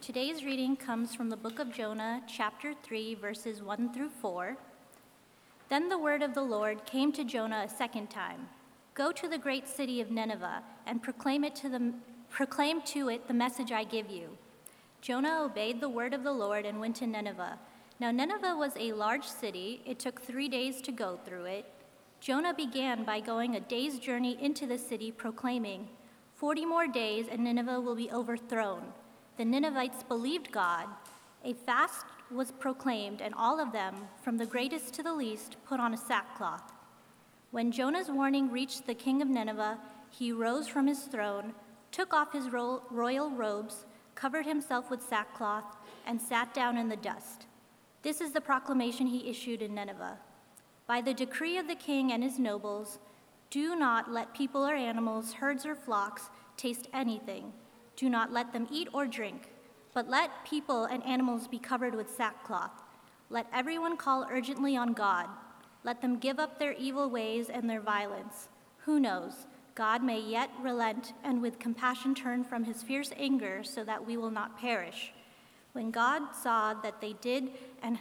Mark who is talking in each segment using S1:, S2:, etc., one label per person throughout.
S1: Today's reading comes from the book of Jonah, chapter 3, verses 1 through 4. Then the word of the Lord came to Jonah a second time. Go to the great city of Nineveh and proclaim to it the message I give you. Jonah obeyed the word of the Lord and went to Nineveh. Now Nineveh was a large city. It took 3 days to go through it. Jonah began by going a day's journey into the city, proclaiming, 40 more days and Nineveh will be overthrown. The Ninevites believed God. A fast was proclaimed, and all of them, from the greatest to the least, put on a sackcloth. When Jonah's warning reached the king of Nineveh, he rose from his throne, took off his royal robes, covered himself with sackcloth, and sat down in the dust. This is the proclamation he issued in Nineveh. By the decree of the king and his nobles, do not let people or animals, herds or flocks, taste anything. Do not let them eat or drink, but let people and animals be covered with sackcloth. Let everyone call urgently on God. Let them give up their evil ways and their violence. Who knows? God may yet relent and with compassion turn from his fierce anger so that we will not perish. When God saw what they did and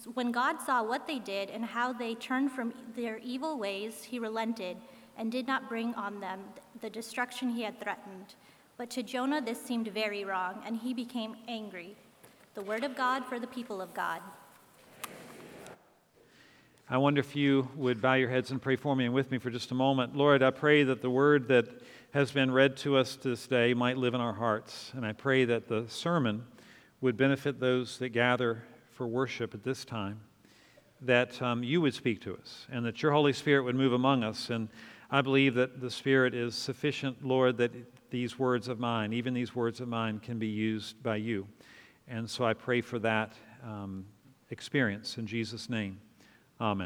S1: how they turned from their evil ways, he relented and did not bring on them the destruction he had threatened. But to Jonah this seemed very wrong, and he became angry. The word of God for the people of God.
S2: I wonder if you would bow your heads and pray for me and with me for just a moment. Lord, I pray that the word that has been read to us this day might live in our hearts, and I pray that the sermon would benefit those that gather for worship at this time, that you would speak to us, and that your Holy Spirit would move among us. And I believe that the Spirit is sufficient, Lord, that these words of mine, even these words of mine, can be used by you. And so I pray for that experience in Jesus' name. Amen.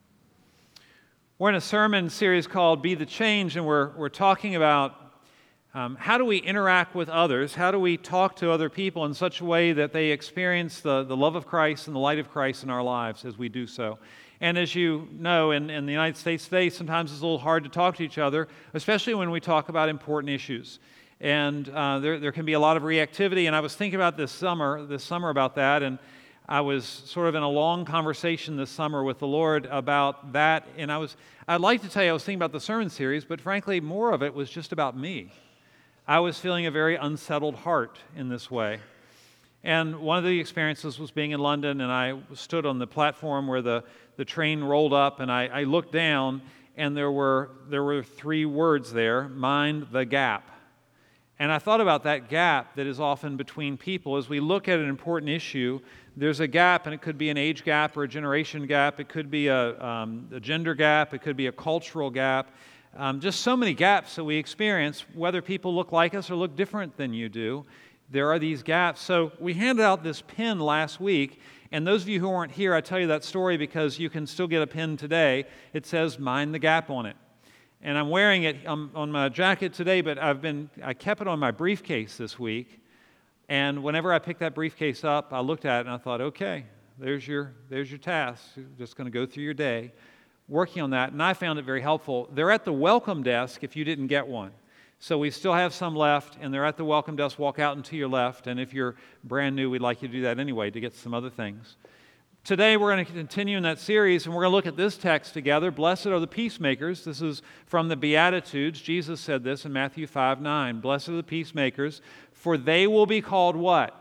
S2: We're in a sermon series called Be the Change, and we're talking about how do we interact with others? How do we talk to other people in such a way that they experience the love of Christ and the light of Christ in our lives as we do so? And as you know, in the United States today, sometimes it's a little hard to talk to each other, especially when we talk about important issues. And there can be a lot of reactivity, and I was thinking about this summer about that, and I was sort of in a long conversation this summer with the Lord about that, and I'd like to tell you I was thinking about the sermon series, but frankly, more of it was just about me. I was feeling a very unsettled heart in this way. And one of the experiences was being in London, and I stood on the platform where the train rolled up, and I looked down, and there were 3 words there: mind the gap. And I thought about that gap that is often between people. As we look at an important issue, there's a gap, and it could be an age gap or a generation gap. It could be a gender gap. It could be a cultural gap. Just so many gaps that we experience, whether people look like us or look different than you do. There are these gaps. So we handed out this pin last week, and those of you who weren't here, I tell you that story because you can still get a pin today. It says Mind the Gap on it. And I'm wearing it on my jacket today, but I kept it on my briefcase this week. And whenever I picked that briefcase up, I looked at it and I thought, okay, there's your task. You're just going to go through your day working on that. And I found it very helpful. They're at the welcome desk if you didn't get one. So we still have some left, and they're at the welcome desk. Walk out and to your left, and if you're brand new, we'd like you to do that anyway to get some other things. Today we're going to continue in that series, and we're going to look at this text together. Blessed are the peacemakers. This is from the Beatitudes. Jesus said this in Matthew 5:9. Blessed are the peacemakers, for they will be called what?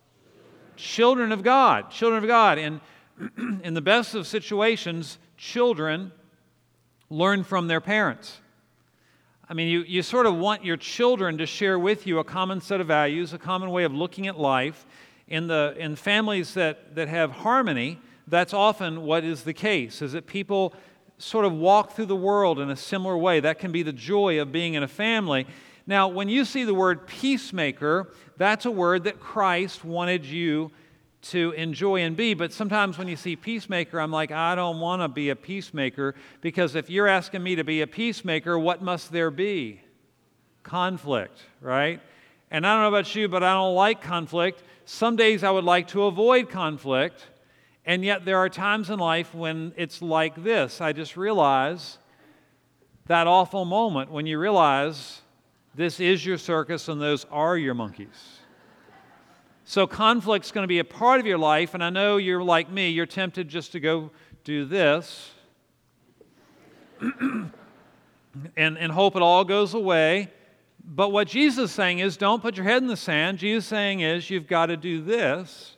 S2: Children of God. Children of God. And in the best of situations, children learn from their parents. I mean, you sort of want your children to share with you a common set of values, a common way of looking at life. In families that have harmony, that's often what is the case, is that people sort of walk through the world in a similar way. That can be the joy of being in a family. Now, when you see the word peacemaker, that's a word that Christ wanted you to enjoy and be, but sometimes when you see peacemaker, I'm like, I don't want to be a peacemaker, because if you're asking me to be a peacemaker, what must there be? Conflict, right? And I don't know about you, but I don't like conflict. Some days I would like to avoid conflict, and yet there are times in life when it's like this. I just realize that awful moment when you realize this is your circus and those are your monkeys. So conflict's going to be a part of your life, and I know you're like me, you're tempted just to go do this and hope it all goes away. But what Jesus is saying is, don't put your head in the sand. Jesus is saying is, you've got to do this.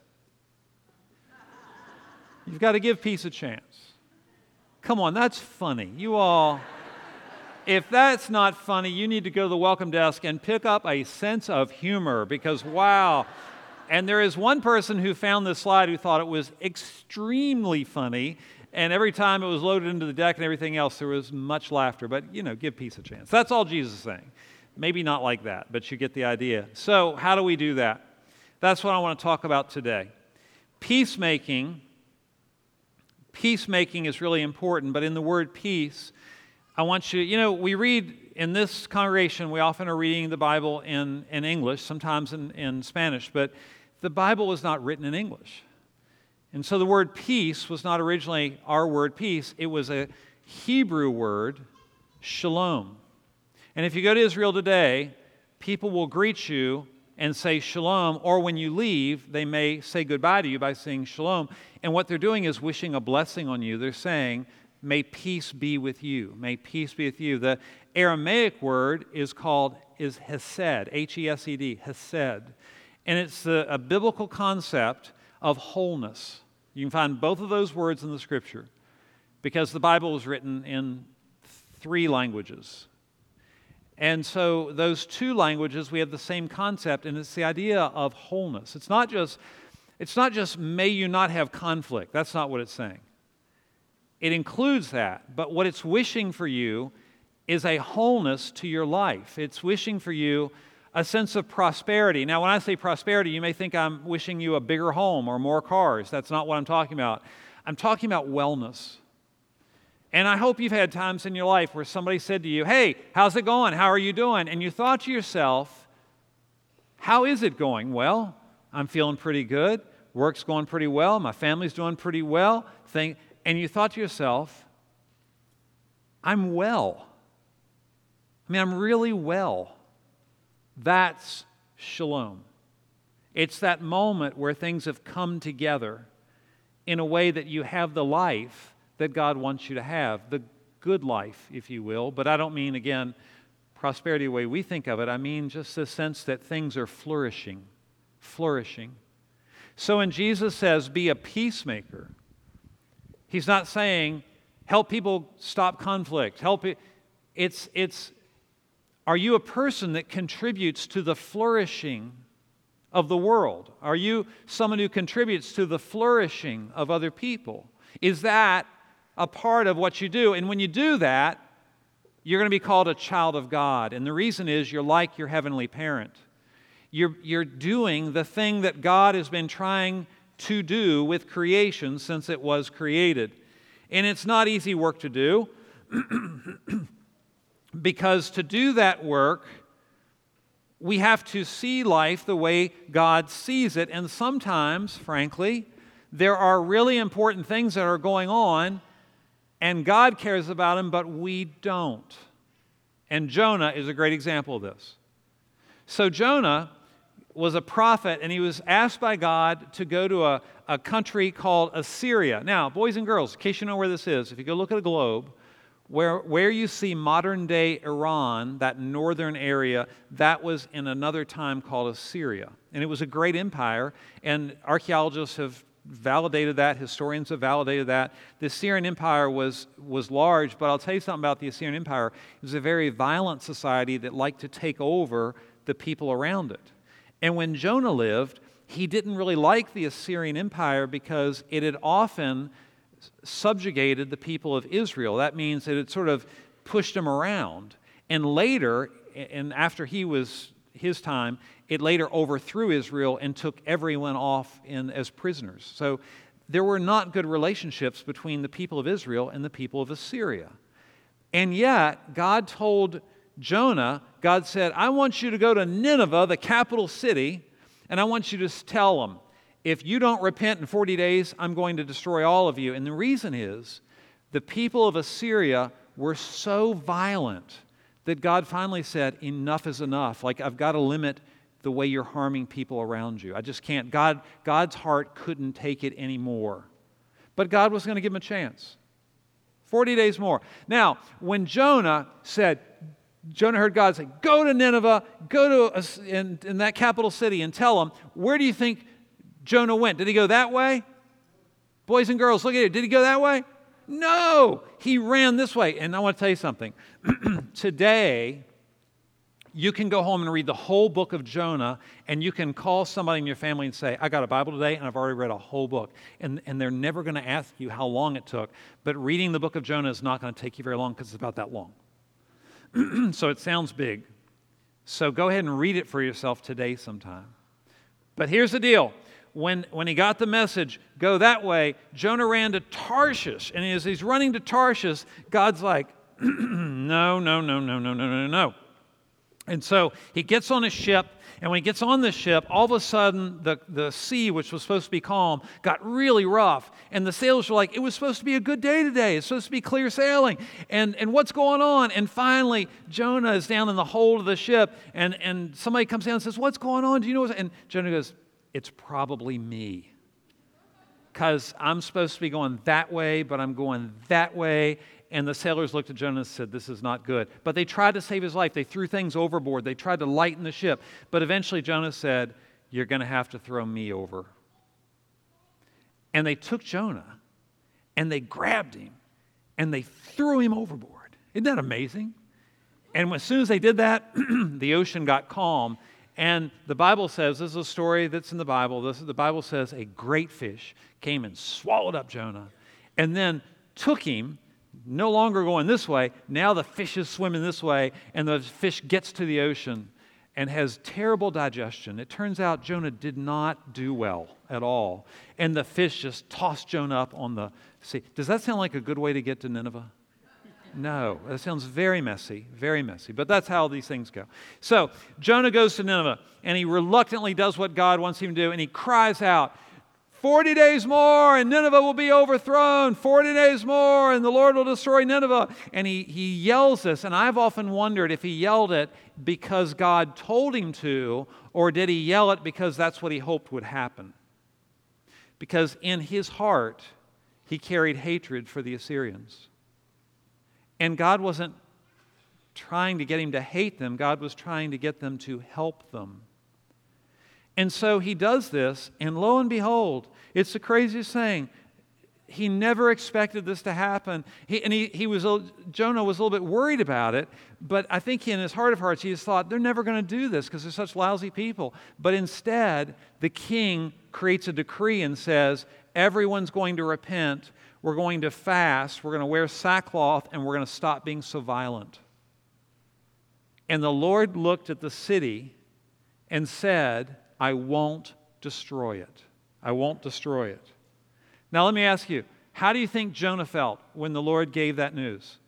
S2: You've got to give peace a chance. Come on, that's funny. You all, if that's not funny, you need to go to the welcome desk and pick up a sense of humor, because wow. And there is one person who found this slide who thought it was extremely funny, and every time it was loaded into the deck and everything else, there was much laughter. But, give peace a chance. That's all Jesus is saying. Maybe not like that, but you get the idea. So how do we do that? That's what I want to talk about today. Peacemaking is really important, but in the word peace, I want you, we read in this congregation, we often are reading the Bible in English, sometimes in Spanish, but the Bible was not written in English. And so the word peace was not originally our word peace, it was a Hebrew word, shalom. And if you go to Israel today, people will greet you and say shalom, or when you leave, they may say goodbye to you by saying shalom. And what they're doing is wishing a blessing on you. They're saying, may peace be with you. May peace be with you. The Aramaic word is hesed, H-E-S-E-D, hesed. And it's a biblical concept of wholeness. You can find both of those words in the Scripture because the Bible was written in 3 languages. And so those 2 languages, we have the same concept, and it's the idea of wholeness. It's not just may you not have conflict. That's not what it's saying. It includes that, but what it's wishing for you is a wholeness to your life. It's wishing for you a sense of prosperity. Now, when I say prosperity, you may think I'm wishing you a bigger home or more cars. That's not what I'm talking about. I'm talking about wellness. And I hope you've had times in your life where somebody said to you, hey, how's it going? How are you doing? And you thought to yourself, how is it going? Well, I'm feeling pretty good. Work's going pretty well. My family's doing pretty well. And you thought to yourself, I'm well. I'm really well. That's shalom. It's that moment where things have come together in a way that you have the life that God wants you to have, the good life, if you will. But I don't mean, again, prosperity the way we think of it. I mean just the sense that things are flourishing. So when Jesus says, be a peacemaker, He's not saying, help people stop conflict. Are you a person that contributes to the flourishing of the world? Are you someone who contributes to the flourishing of other people? Is that a part of what you do? And when you do that, you're going to be called a child of God. And the reason is you're like your heavenly parent. You're doing the thing that God has been trying to do with creation since it was created. And it's not easy work to do because to do that work, we have to see life the way God sees it. And sometimes, frankly, there are really important things that are going on and God cares about them, but we don't. And Jonah is a great example of this. So Jonah was a prophet, and he was asked by God to go to a country called Assyria. Now, boys and girls, in case you know where this is, if you go look at a globe, where you see modern-day Iran, that northern area, that was in another time called Assyria. And it was a great empire, and archaeologists have validated that, historians have validated that. The Assyrian Empire was large, but I'll tell you something about the Assyrian Empire. It was a very violent society that liked to take over the people around it. And when Jonah lived, he didn't really like the Assyrian Empire because it had often subjugated the people of Israel. That means that it sort of pushed them around. And later, and after his time, it later overthrew Israel and took everyone off as prisoners. So there were not good relationships between the people of Israel and the people of Assyria. And yet, God told Jonah, God said, I want you to go to Nineveh, the capital city, and I want you to tell them, if you don't repent in 40 days, I'm going to destroy all of you. And the reason is, the people of Assyria were so violent that God finally said, enough is enough. Like, I've got to limit the way you're harming people around you. I just can't. God's heart couldn't take it anymore. But God was going to give him a chance. 40 days more. Now, when Jonah heard God say, go to Nineveh, go to in that capital city and tell them, where do you think Jonah went? Did he go that way? Boys and girls, look at it. Did he go that way? No, he ran this way. And I want to tell you something. Today, you can go home and read the whole book of Jonah, and you can call somebody in your family and say, I got a Bible today, and I've already read a whole book. And they're never going to ask you how long it took. But reading the book of Jonah is not going to take you very long because it's about that long. So it sounds big. So go ahead and read it for yourself today sometime. But here's the deal. When he got the message, go that way, Jonah ran to Tarshish. And as he's running to Tarshish, God's like, no. And so he gets on his ship, and when he gets on the ship, all of a sudden the sea, which was supposed to be calm, got really rough. And the sailors were like, it was supposed to be a good day today. It's supposed to be clear sailing. And what's going on? And finally, Jonah is down in the hold of the ship, and somebody comes down and says, what's going on? Do you know what's... And Jonah goes, it's probably me. Because I'm supposed to be going that way, but I'm going that way. And the sailors looked at Jonah and said, this is not good. But they tried to save his life. They threw things overboard. They tried to lighten the ship. But eventually Jonah said, you're going to have to throw me over. And they took Jonah, and they grabbed him, and they threw him overboard. Isn't that amazing? And as soon as they did that, the ocean got calm. And the Bible says, this is a story that's in the Bible, the Bible says a great fish came and swallowed up Jonah, and then took him, no longer going this way, now the fish is swimming this way, and the fish gets to the ocean and has terrible digestion. It turns out Jonah did not do well at all, and the fish just tossed Jonah up on the sea. Does that sound like a good way to get to Nineveh? No, that sounds very messy, but that's how these things go. So Jonah goes to Nineveh, and he reluctantly does what God wants him to do, and he cries out, 40 days more, and Nineveh will be overthrown. 40 days more, and the Lord will destroy Nineveh. And he yells this, and I've often wondered if he yelled it because God told him to, or did he yell it because that's what he hoped would happen? Because in his heart, he carried hatred for the Assyrians. And God wasn't trying to get him to hate them. God was trying to get them to help them. And so he does this, and lo and behold, it's the craziest thing. He never expected this to happen. Jonah was a little bit worried about it, but I think in his heart of hearts, he just thought, they're never going to do this because they're such lousy people. But instead, the king creates a decree and says, everyone's going to repent. We're going to fast, we're going to wear sackcloth, and we're going to stop being so violent. And the Lord looked at the city and said, I won't destroy it. I won't destroy it. Now let me ask you, how do you think Jonah felt when the Lord gave that news?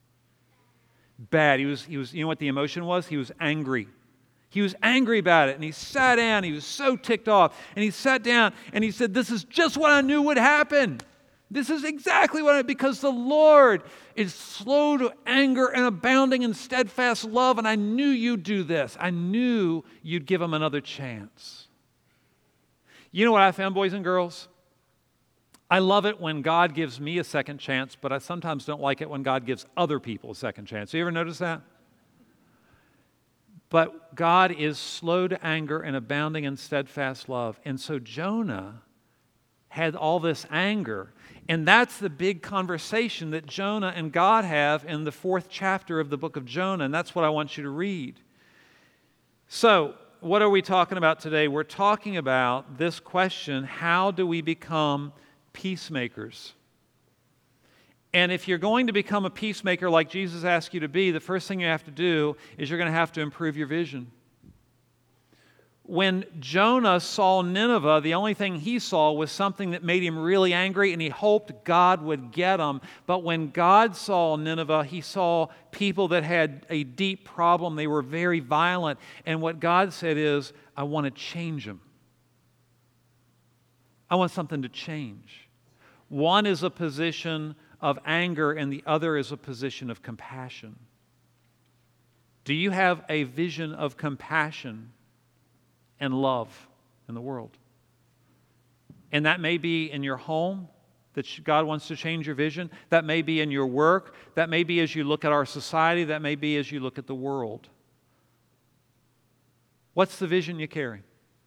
S2: Bad. He was. You know what the emotion was? He was angry. He was angry about it, and he sat down. He was so ticked off, and he sat down, and he said, this is just what I knew would happen. This is exactly because the Lord is slow to anger and abounding in steadfast love, and I knew you'd do this. I knew you'd give him another chance. You know what I found, boys and girls? I love it when God gives me a second chance, but I sometimes don't like it when God gives other people a second chance. You ever notice that? But God is slow to anger and abounding in steadfast love. And so Jonah had all this anger. And that's the big conversation that Jonah and God have in the 4th chapter of the book of Jonah, and that's what I want you to read. So, what are we talking about today? We're talking about this question, how do we become peacemakers? And if you're going to become a peacemaker like Jesus asked you to be, the first thing you have to do is you're going to have to improve your vision. When Jonah saw Nineveh, the only thing he saw was something that made him really angry, and he hoped God would get him. But when God saw Nineveh, he saw people that had a deep problem. They were very violent. And what God said is, I want to change them. I want something to change. One is a position of anger, and the other is a position of compassion. Do you have a vision of compassion and love in the world. And that may be in your home, that God wants to change your vision. That may be in your work. That may be as you look at our society. That may be as you look at the world. What's the vision you carry?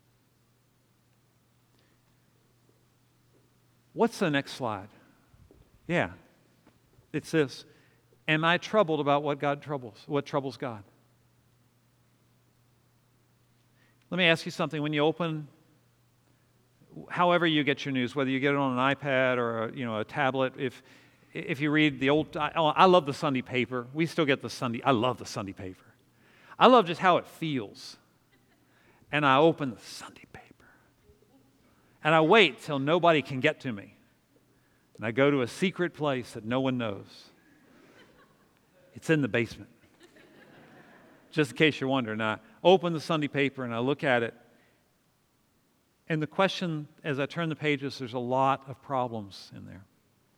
S2: What's the next slide? Yeah, it's this. Am I troubled about what troubles God? Let me ask you something. When you open, however you get your news, whether you get it on an iPad or a tablet, if you read I love the Sunday paper. We still get I love the Sunday paper. I love just how it feels. And I open the Sunday paper. And I wait till nobody can get to me. And I go to a secret place that no one knows. It's in the basement. Just in case you're wondering, I open the Sunday paper and I look at it. And the question, as I turn the pages, there's a lot of problems in there.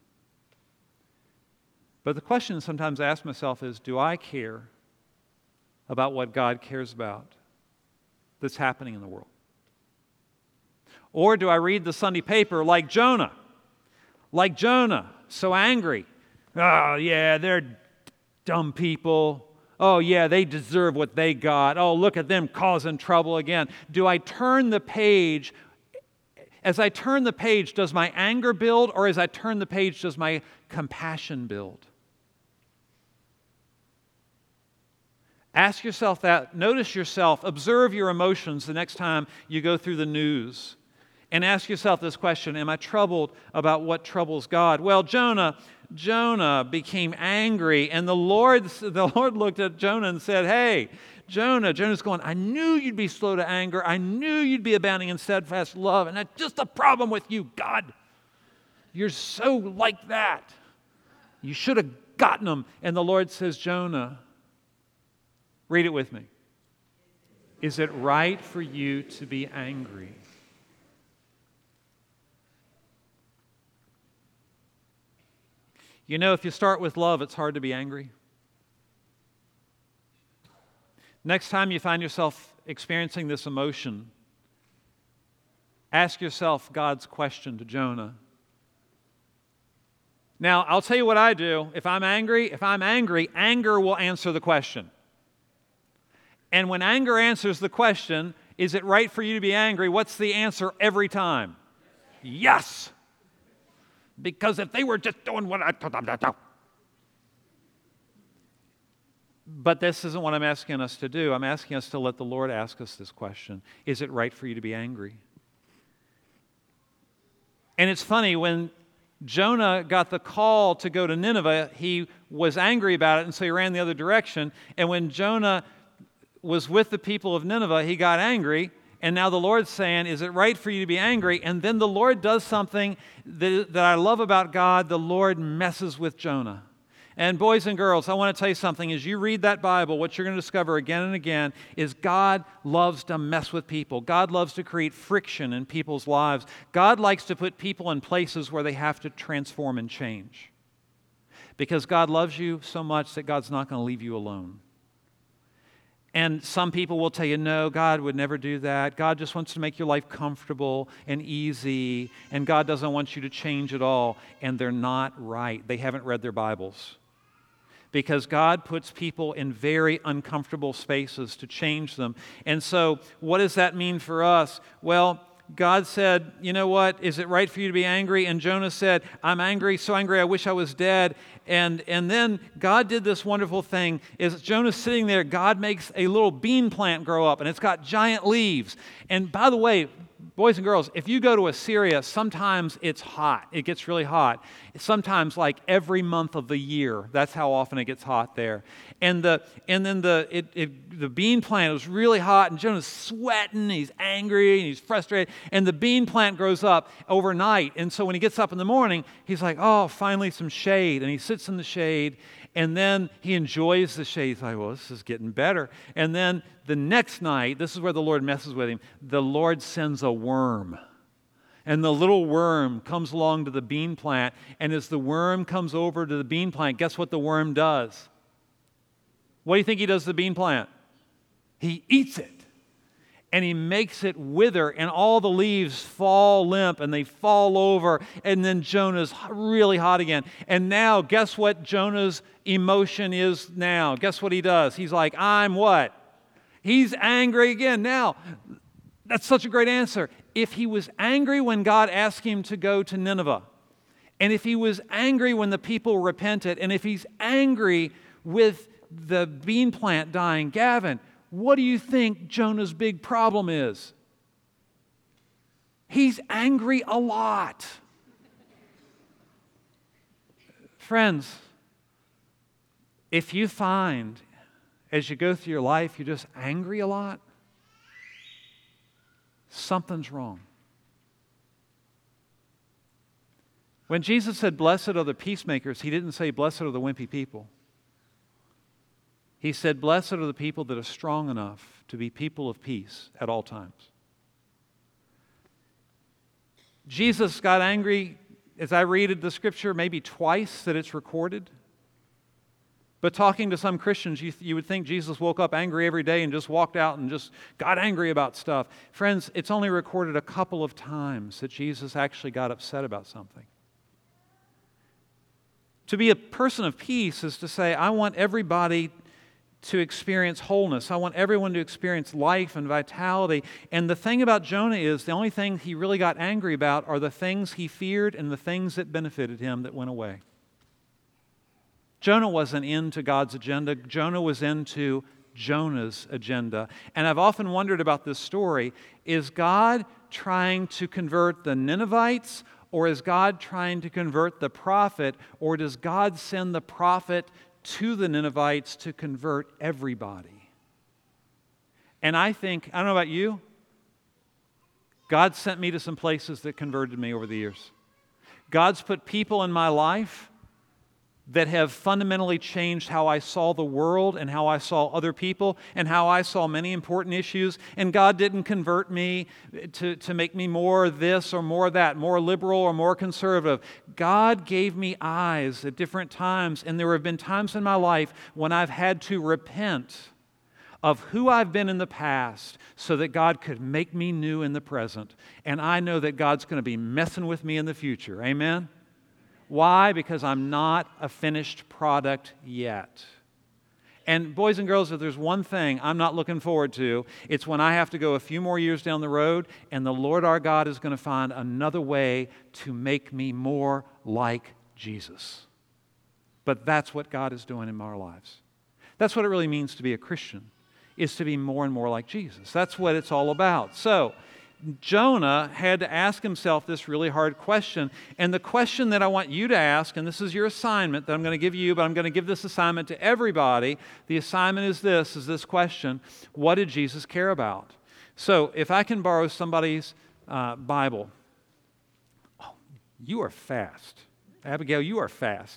S2: But the question sometimes I ask myself is, do I care about what God cares about that's happening in the world? Or do I read the Sunday paper like Jonah? Like Jonah, so angry. Oh, yeah, they're dumb people. Oh, yeah, they deserve what they got. Oh, look at them causing trouble again. Do I turn the page? As I turn the page, does my anger build? Or as I turn the page, does my compassion build? Ask yourself that. Notice yourself. Observe your emotions the next time you go through the news. And ask yourself this question, am I troubled about what troubles God? Well, Jonah became angry, and the Lord looked at Jonah and said, hey, Jonah's going, I knew you'd be slow to anger. I knew you'd be abounding in steadfast love, and that's just the problem with you, God. You're so like that. You should have gotten them. And the Lord says, Jonah, read it with me. Is it right for you to be angry? You know, if you start with love, it's hard to be angry. Next time you find yourself experiencing this emotion, ask yourself God's question to Jonah. Now, I'll tell you what I do. If I'm angry, anger will answer the question. And when anger answers the question, is it right for you to be angry? What's the answer every time? Yes! Because if they were just doing what I told them to do. But this isn't what I'm asking us to do. I'm asking us to let the Lord ask us this question. Is it right for you to be angry? And it's funny, when Jonah got the call to go to Nineveh, he was angry about it, and so he ran the other direction. And when Jonah was with the people of Nineveh, he got angry. And now the Lord's saying, is it right for you to be angry? And then the Lord does something that I love about God. The Lord messes with Jonah. And boys and girls, I want to tell you something. As you read that Bible, what you're going to discover again and again is God loves to mess with people. God loves to create friction in people's lives. God likes to put people in places where they have to transform and change. Because God loves you so much that God's not going to leave you alone. And some people will tell you, no, God would never do that. God just wants to make your life comfortable and easy, and God doesn't want you to change at all. And they're not right. They haven't read their Bibles. Because God puts people in very uncomfortable spaces to change them. And so, what does that mean for us? Well, God said, you know what, is it right for you to be angry? And Jonah said, I'm angry, so angry I wish I was dead. And then God did this wonderful thing. As Jonah's sitting there, God makes a little bean plant grow up, and it's got giant leaves. And by the way, boys and girls, if you go to Assyria, sometimes it's hot. It gets really hot. Sometimes like every month of the year. That's how often it gets hot there. And then the bean plant was really hot, and Jonah's sweating, he's angry, and he's frustrated. And the bean plant grows up overnight. And so when he gets up in the morning, he's like, oh, finally some shade. And he sits in the shade, and then he enjoys the shade. He's like, well, this is getting better. And then the next night, this is where the Lord messes with him, the Lord sends a worm. And the little worm comes along to the bean plant, and as the worm comes over to the bean plant, guess what the worm does? What do you think he does to the bean plant? He eats it. and he makes it wither, and all the leaves fall limp and they fall over, and then Jonah's really hot again. And now, guess what Jonah's emotion is now? Guess what he does? He's like, I'm what? He's angry again. Now, that's such a great answer. If he was angry when God asked him to go to Nineveh, and if he was angry when the people repented, and if he's angry with the bean plant dying, Gavin, what do you think Jonah's big problem is? He's angry a lot. Friends, if you find as you go through your life you're just angry a lot, something's wrong. When Jesus said, "Blessed are the peacemakers," he didn't say, "Blessed are the wimpy people." He said, "Blessed are the people that are strong enough to be people of peace at all times." Jesus got angry, as I read the scripture, maybe twice that it's recorded. But talking to some Christians, you would think Jesus woke up angry every day and just walked out and just got angry about stuff. Friends, it's only recorded a couple of times that Jesus actually got upset about something. To be a person of peace is to say, I want everybody to experience wholeness. I want everyone to experience life and vitality. And the thing about Jonah is the only thing he really got angry about are the things he feared and the things that benefited him that went away. Jonah wasn't into God's agenda. Jonah was into Jonah's agenda. And I've often wondered about this story. Is God trying to convert the Ninevites, or is God trying to convert the prophet, or does God send the prophet to the Ninevites to convert everybody? And I think, I don't know about you, God sent me to some places that converted me over the years. God's put people in my life that have fundamentally changed how I saw the world and how I saw other people and how I saw many important issues. And God didn't convert me to make me more this or more that, more liberal or more conservative. God gave me eyes at different times, and there have been times in my life when I've had to repent of who I've been in the past so that God could make me new in the present. And I know that God's going to be messing with me in the future. Amen? Why? Because I'm not a finished product yet. And boys and girls, if there's one thing I'm not looking forward to, it's when I have to go a few more years down the road and the Lord our God is going to find another way to make me more like Jesus. But that's what God is doing in our lives. That's what it really means to be a Christian, is to be more and more like Jesus. That's what it's all about. So, Jonah had to ask himself this really hard question. And the question that I want you to ask, and this is your assignment that I'm going to give you, but I'm going to give this assignment to everybody. The assignment is this question: what did Jesus care about? So if I can borrow somebody's Bible. Oh, you are fast. Abigail, you are fast.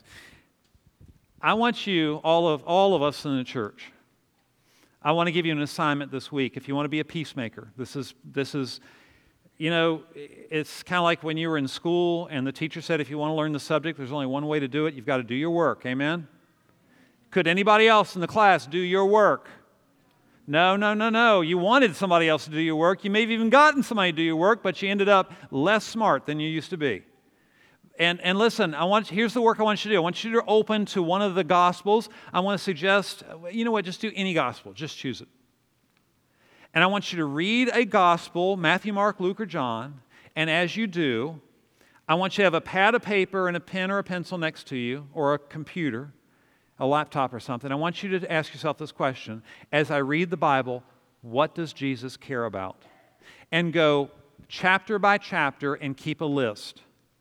S2: I want you, all of us in the church, I want to give you an assignment this week. If you want to be a peacemaker, this is, you know, it's kind of like when you were in school and the teacher said, if you want to learn the subject, there's only one way to do it. You've got to do your work. Amen? Could anybody else in the class do your work? No. You wanted somebody else to do your work. You may have even gotten somebody to do your work, but you ended up less smart than you used to be. And listen, here's the work I want you to do. I want you to open to one of the Gospels. I want to suggest, you know what, just do any Gospel. Just choose it. And I want you to read a Gospel, Matthew, Mark, Luke, or John. And as you do, I want you to have a pad of paper and a pen or a pencil next to you, or a computer, a laptop or something. I want you to ask yourself this question: as I read the Bible, what does Jesus care about? And go chapter by chapter and keep a list.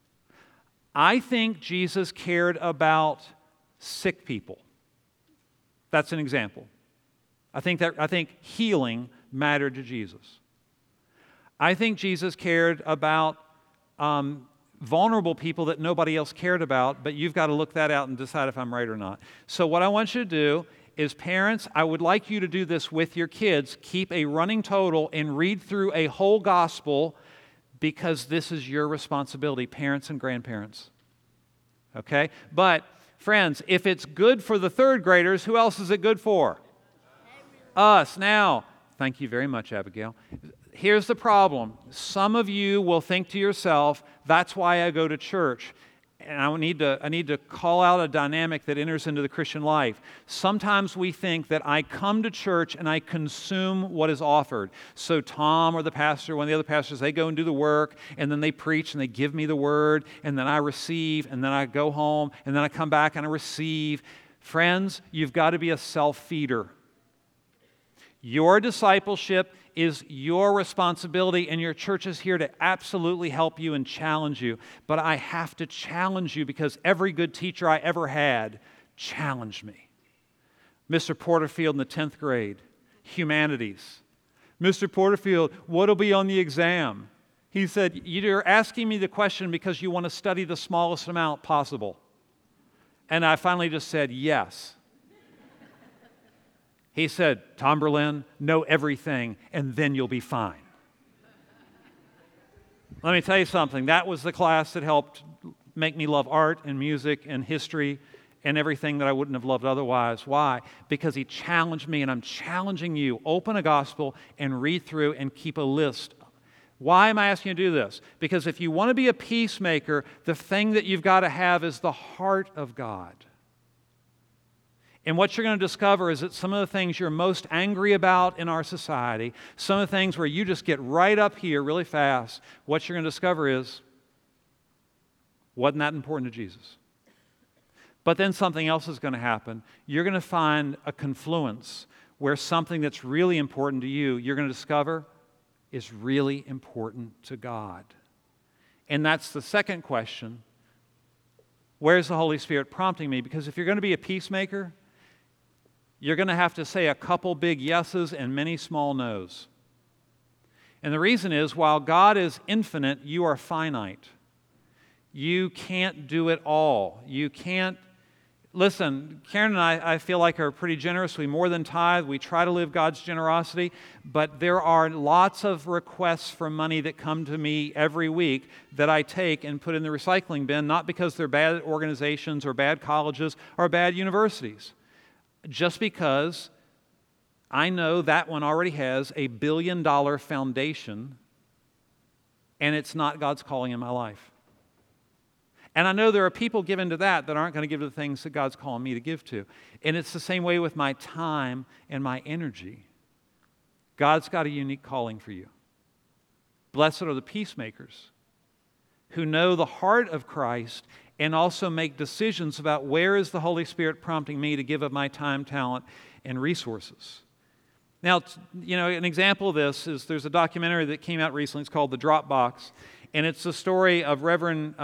S2: I think Jesus cared about sick people. That's an example. I think healing mattered to Jesus. I think Jesus cared about vulnerable people that nobody else cared about, but you've got to look that out and decide if I'm right or not. So what I want you to do is, parents, I would like you to do this with your kids. Keep a running total and read through a whole gospel, because this is your responsibility, parents and grandparents. Okay? But, friends, if it's good for the third graders, who else is it good for? Us. Now, Thank you very much, Abigail. Here's the problem. Some of you will think to yourself, that's why I go to church. And I need to call out a dynamic that enters into the Christian life. Sometimes we think that I come to church and I consume what is offered. So Tom or the pastor, one of the other pastors, they go and do the work, and then they preach and they give me the word, and then I receive, and then I go home, and then I come back and I receive. Friends, you've got to be a self-feeder. Your discipleship is your responsibility, and your church is here to absolutely help you and challenge you. But I have to challenge you because every good teacher I ever had challenged me. Mr. Porterfield in the 10th grade, humanities. Mr. Porterfield, what'll be on the exam? He said, you're asking me the question because you want to study the smallest amount possible. And I finally just said, yes. He said, Tom Berlin, know everything, and then you'll be fine. Let me tell you something. That was the class that helped make me love art and music and history and everything that I wouldn't have loved otherwise. Why? Because he challenged me, and I'm challenging you. Open a gospel and read through and keep a list. Why am I asking you to do this? Because if you want to be a peacemaker, the thing that you've got to have is the heart of God. And what you're going to discover is that some of the things you're most angry about in our society, some of the things where you just get right up here really fast, what you're going to discover is, wasn't that important to Jesus? But then something else is going to happen. You're going to find a confluence where something that's really important to you, you're going to discover is really important to God. And that's the second question. Where's the Holy Spirit prompting me? Because if you're going to be a peacemaker, you're going to have to say a couple big yeses and many small nos. And the reason is, while God is infinite, you are finite. You can't do it all. You can't. Listen, Karen and I feel like are pretty generous. We more than tithe. We try to live God's generosity. But there are lots of requests for money that come to me every week that I take and put in the recycling bin, not because they're bad organizations or bad colleges or bad universities. Just because I know that one already has a $1 billion foundation and it's not God's calling in my life. And I know there are people given to that aren't going to give to the things that God's calling me to give to. And it's the same way with my time and my energy. God's got a unique calling for you. Blessed are the peacemakers who know the heart of Christ and also make decisions about where is the Holy Spirit prompting me to give of my time, talent, and resources. Now, an example of this is there's a documentary that came out recently. It's called The Drop Box, and it's the story of Reverend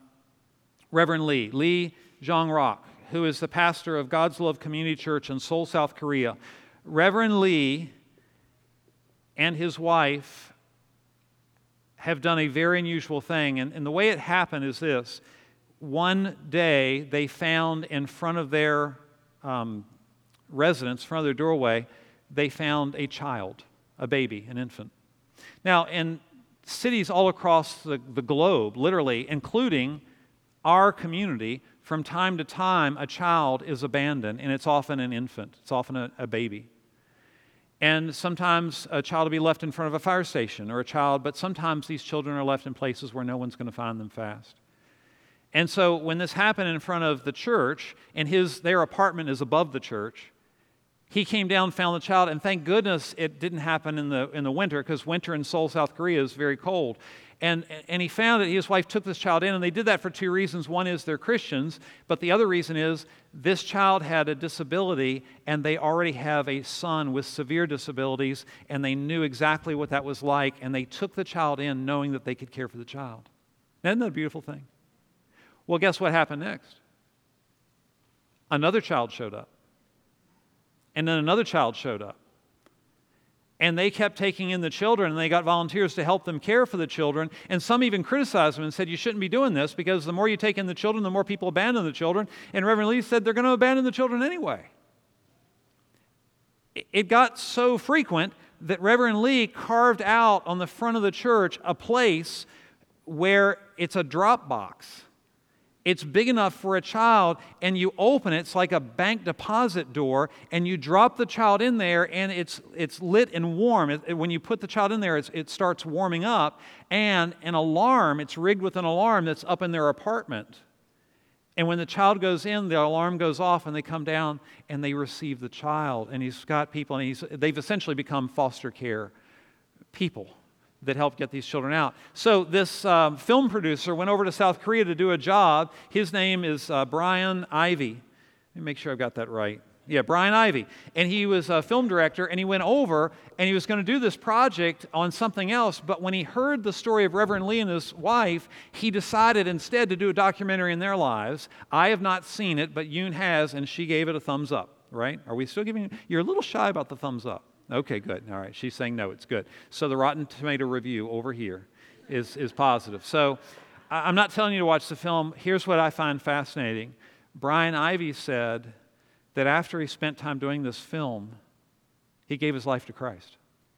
S2: Lee Jong-Rock, who is the pastor of God's Love Community Church in Seoul, South Korea. Reverend Lee and his wife have done a very unusual thing, and the way it happened is this. One day, they found in front of their residence, in front of their doorway, they found a child, a baby, an infant. Now, in cities all across the globe, literally, including our community, from time to time, a child is abandoned, and it's often an infant. It's often a baby. And sometimes a child will be left in front of a fire station, but sometimes these children are left in places where no one's going to find them fast. And so when this happened in front of the church, and their apartment is above the church, he came down, found the child, and thank goodness it didn't happen in the winter, because winter in Seoul, South Korea is very cold. And he found it. His wife took this child in, and they did that for two reasons. One is they're Christians, but the other reason is this child had a disability, and they already have a son with severe disabilities, and they knew exactly what that was like, and they took the child in knowing that they could care for the child. Isn't that a beautiful thing? Well, guess what happened next? Another child showed up. And then another child showed up. And they kept taking in the children, and they got volunteers to help them care for the children. And some even criticized them and said, you shouldn't be doing this, because the more you take in the children, the more people abandon the children. And Reverend Lee said they're going to abandon the children anyway. It got so frequent that Reverend Lee carved out on the front of the church a place where it's a drop box. It's big enough for a child, and you open it. It's like a bank deposit door, and you drop the child in there, and it's lit and warm. When you put the child in there, it starts warming up, and an alarm, it's rigged with an alarm that's up in their apartment. And when the child goes in, the alarm goes off, and they come down, and they receive the child. And he's got people, and they've essentially become foster care people that help get these children out. So this film producer went over to South Korea to do a job. His name is Brian Ivy. Let me make sure I've got that right. Yeah, Brian Ivy. And he was a film director, and he went over, and he was going to do this project on something else, but when he heard the story of Reverend Lee and his wife, he decided instead to do a documentary in their lives. I have not seen it, but Yoon has, and she gave it a thumbs up, right? Are we still giving? You're a little shy about the thumbs up. Okay, good. All right. She's saying no, it's good. So the Rotten Tomato review over here is positive. So I'm not telling you to watch the film. Here's what I find fascinating. Brian Ivy said that after he spent time doing this film, he gave his life to Christ.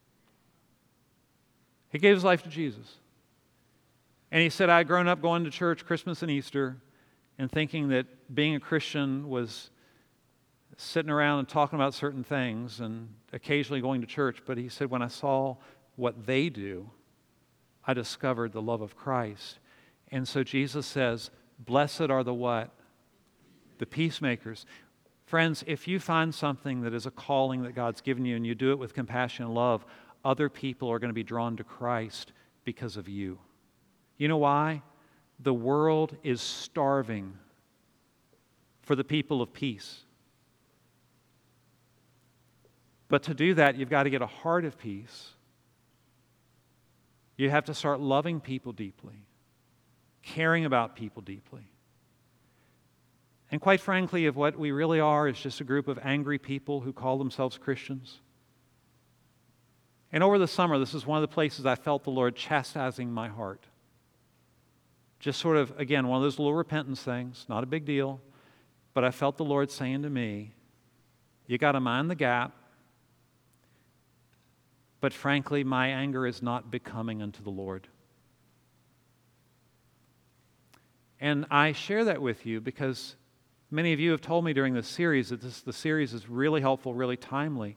S2: He gave his life to Jesus. And he said, I had grown up going to church Christmas and Easter and thinking that being a Christian was sitting around and talking about certain things and occasionally going to church, but he said, when I saw what they do, I discovered the love of Christ. And so Jesus says, blessed are the what? The peacemakers. Friends, if you find something that is a calling that God's given you and you do it with compassion and love, other people are going to be drawn to Christ because of you. You know why? The world is starving for the people of peace. But to do that, you've got to get a heart of peace. You have to start loving people deeply, caring about people deeply. And quite frankly, if what we really are is just a group of angry people who call themselves Christians. And over the summer, this is one of the places I felt the Lord chastising my heart. Just sort of, again, one of those little repentance things, not a big deal, but I felt the Lord saying to me, you got to mind the gap. But frankly, my anger is not becoming unto the Lord. And I share that with you because many of you have told me during this series that the series is really helpful, really timely.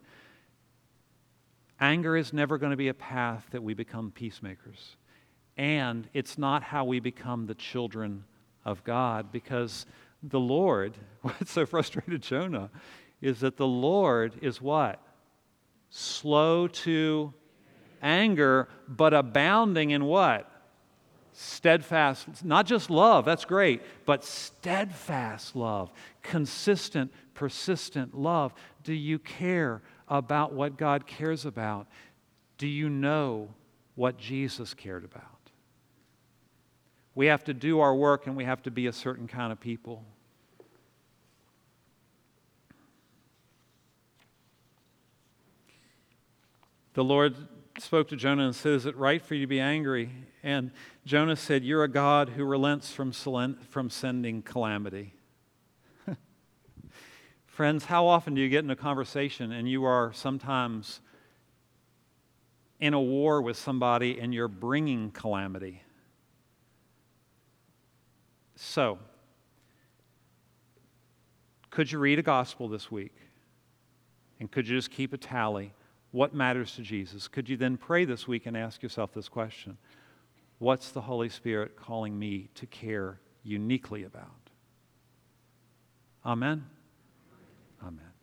S2: Anger is never going to be a path that we become peacemakers. And it's not how we become the children of God, because the Lord, what so frustrated Jonah, is that the Lord is what? Slow to anger, but abounding in what? Steadfast, not just love, that's great, but steadfast love, consistent, persistent love. Do you care about what God cares about? Do you know what Jesus cared about? We have to do our work and we have to be a certain kind of people. The Lord spoke to Jonah and said, is it right for you to be angry? And Jonah said, you're a God who relents from sending calamity. Friends, how often do you get in a conversation and you are sometimes in a war with somebody and you're bringing calamity? So, could you read a gospel this week? And could you just keep a tally? What matters to Jesus? Could you then pray this week and ask yourself this question? What's the Holy Spirit calling me to care uniquely about? Amen? Amen.